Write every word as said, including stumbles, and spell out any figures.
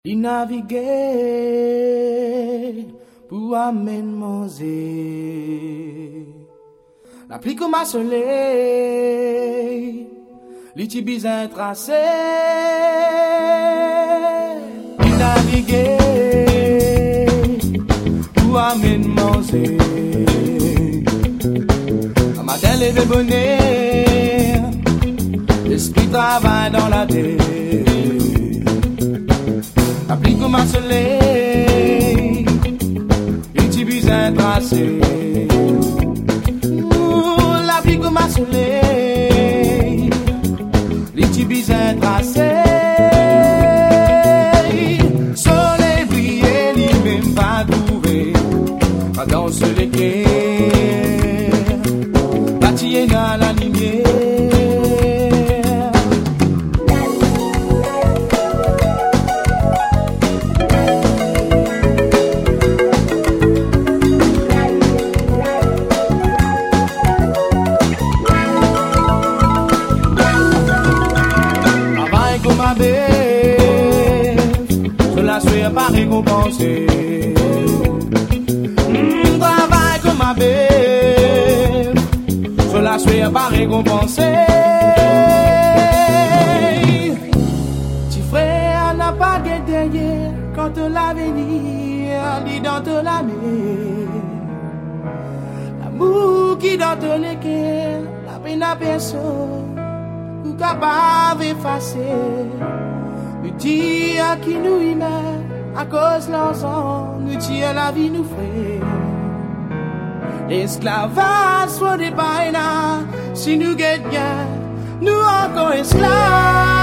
Il naviguait pour amener Mosé. La pluie comme un soleil, l'utibise tracé. Il naviguait pour amener Mosé. Un matin levé bonnet, l'esprit travaille dans la terre. La pluie comme un soleil, l'utibise tracé. La pluie comme un soleil, l'utibise tracé. Soleil brille, lui-même pas trouvé, pas dans ce l'équerre, bâti dans la lumière. Pas récompensé. Mmh, travail comme ma belle, cela soit pas récompensé. Petit frère n'a pas derrière quand l'avenir dit dans ton année. L'amour qui dans ton équerre, la peine à personne, ou capable d'effacer. Nous dit à qui nous aimons. À cause de l'ensemble, nous tire la vie nous fait. L'esclavage soit des païnas, si nous gagnons, nous encore esclaves.